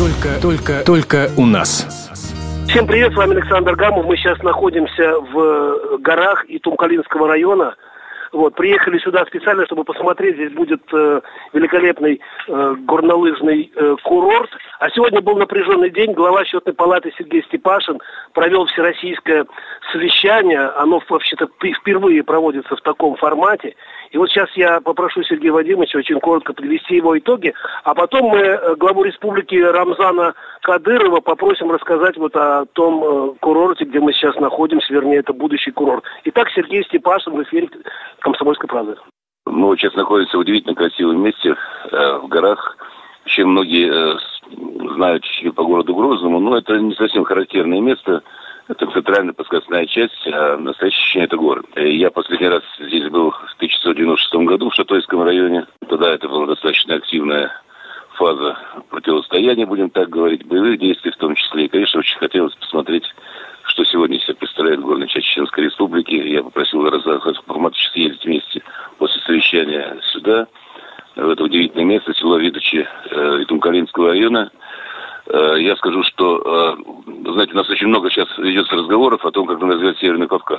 Только у нас. Всем привет, с вами Александр Гамов. Мы сейчас находимся в горах Итумкалинского района. Приехали сюда специально, чтобы посмотреть. Здесь будет великолепный горнолыжный курорт. А сегодня был напряженный день. Глава счетной палаты Сергей Степашин провел всероссийское совещание. Оно вообще-то впервые проводится в таком формате. И вот сейчас я попрошу Сергея Вадимовича очень коротко подвести его итоги. А потом мы главу республики Рамзана Кадырова попросим рассказать о том курорте, где мы сейчас находимся. Вернее, это будущий курорт. Итак, Сергей Степашин в эфире «Комсомольской правды». Мы сейчас находимся в удивительно красивом месте, в горах. Еще многие знают чуть-чуть по городу Грозному, но это не совсем характерное место. Это центральная подскочная часть, а настоящая это город. Я последний раз здесь был в 1996 году в Шатойском районе. Тогда это была достаточно активная фаза противостояния, будем так говорить, боевых действий в том числе. И, конечно, очень хотелось посмотреть, что сегодня себя представляет горная часть Чеченской Республики. Я попросил автоматически съездить вместе после совещания сюда, в это удивительное место, село Видучи Итумкалинского района. Я скажу, что, знаете, у нас очень много сейчас ведется разговоров о том, как надо развивать Северный Кавказ.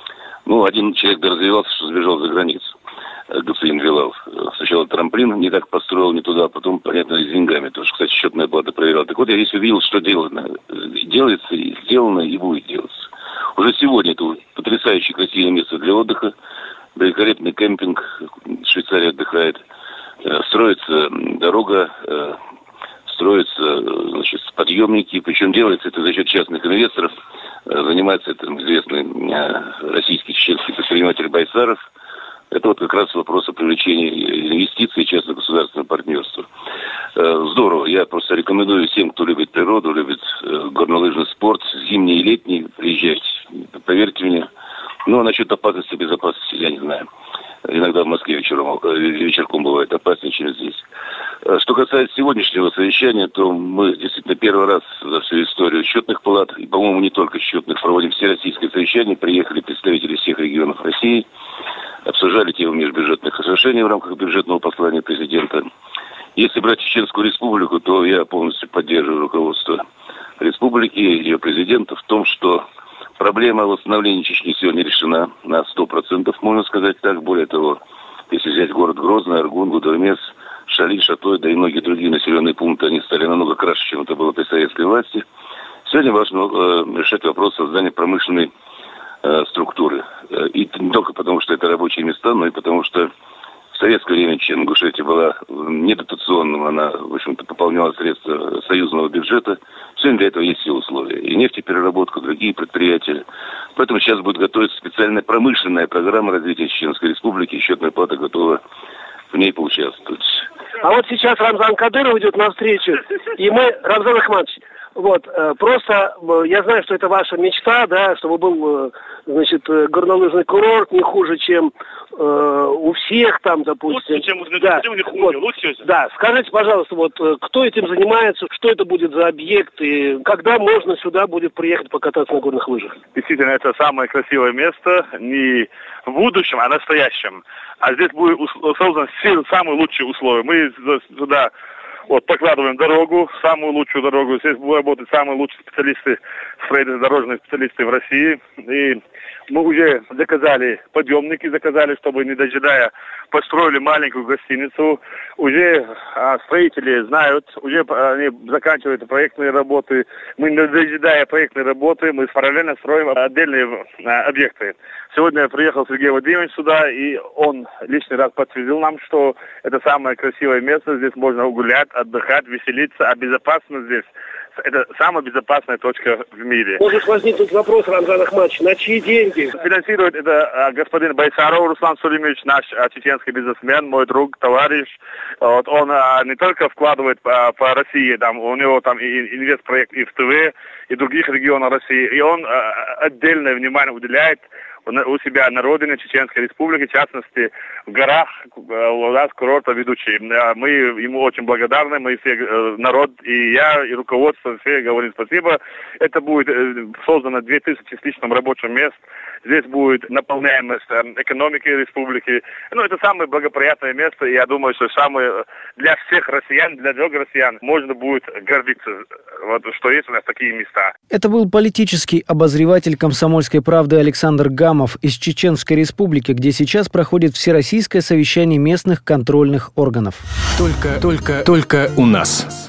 Один человек развивался, что сбежал за границу. Господин Вилалов. Сначала трамплин не так построил, не туда, потом, понятно, с деньгами. Потому что, кстати, счетная палата проверяла. Так вот, я здесь увидел, что делается, и сделано, и будет делаться. Уже сегодня это потрясающее красивое место для отдыха. Великолепный кемпинг. В Швейцарии отдыхает. Строится дорога, строятся, подъемники. Причем делается это за счет частных инвесторов. Занимается этим известный российский чеченский предприниматель Байсаров. Это как раз вопрос о привлечении инвестиций и частно-государственного партнерства. Здорово. Я просто рекомендую всем, кто любит природу, любит горнолыжный спорт, зимний и летний, приезжайте. Поверьте мне. Насчет опасности, безопасности, я не знаю. Иногда в Москве вечерком бывает опаснее, чем здесь. Что касается сегодняшнего совещания, то мы действительно первый раз за всю историю счетных палат, и, по-моему, не только счетных, проводим всероссийское совещание. Приехали представители всех регионов России, обсуждали тему межбюджетных отношений в рамках бюджетного послания президента. Если брать Чеченскую Республику, то я полностью поддерживаю руководство республики, ее президента в том, что проблема восстановления Чечни сегодня решена на 100%, можно сказать так. Более того, если взять город Грозный, Аргун, Гудермес, Шали, Шатой, да и многие другие населенные пункты, они стали намного краше, чем это было при советской власти. Сегодня важно решать вопрос создания промышленной структуры. И не только потому, что это рабочие места, но и потому, что в советское время Ингушетия была недотационным, она, в общем-то, пополняла средства союзного бюджета. Сегодня для этого есть все условия. И нефтепереработка, другие предприятия. Поэтому сейчас будет готовиться специальная промышленная программа развития Чеченской Республики. Счетная палата готова в ней поучаствовать. А вот сейчас Рамзан Кадыров идет навстречу, и мы, Рамзан Ахматович, просто я знаю, что это ваша мечта, да, чтобы был, горнолыжный курорт не хуже, чем у всех там, допустим. Лучше, чем не хуже, лучше. Да, скажите, пожалуйста, кто этим занимается, что это будет за объект, и когда можно сюда будет приехать покататься на горных лыжах? Действительно, это самое красивое место, не в будущем, а в настоящем. А здесь будет создан самые лучшие условия. Мы сюда прокладываем дорогу, самую лучшую дорогу. Здесь будут работать самые лучшие специалисты, дорожные специалисты в России. И мы уже заказали подъемники, чтобы, не дожидая, построили маленькую гостиницу. Уже строители знают, уже они заканчивают проектные работы. Мы, не дожидая проектной работы, мы параллельно строим отдельные объекты. Сегодня приехал Сергей Вадимович сюда, и он лишний раз подтвердил нам, что это самое красивое место. Здесь можно гулять, отдыхать, веселиться, а безопасно здесь. Это самая безопасная точка в мире. Может возникнуть вопрос, Рамзан Ахматович, на чьи деньги? Финансирует это господин Байсаров Руслан Сулимович, наш чеченский бизнесмен, мой друг, товарищ. Он не только вкладывает по России, у него и инвестпроект и в ТВ, и других регионах России, и он отдельное внимание уделяет у себя на родине Чеченской Республики, в частности, в горах у нас курортоведущий. Мы ему очень благодарны, мы все, народ, и я, и руководство, все говорим спасибо. Это будет создано 2000 с лишним рабочих мест. Здесь будет наполняемость экономики республики. Это самое благоприятное место, и я думаю, что самое для всех россиян, для других россиян можно будет гордиться, что есть у нас такие места. Это был политический обозреватель «Комсомольской правды» Александр Гамов из Чеченской Республики, где сейчас проходит всероссийское совещание местных контрольных органов. Только у нас.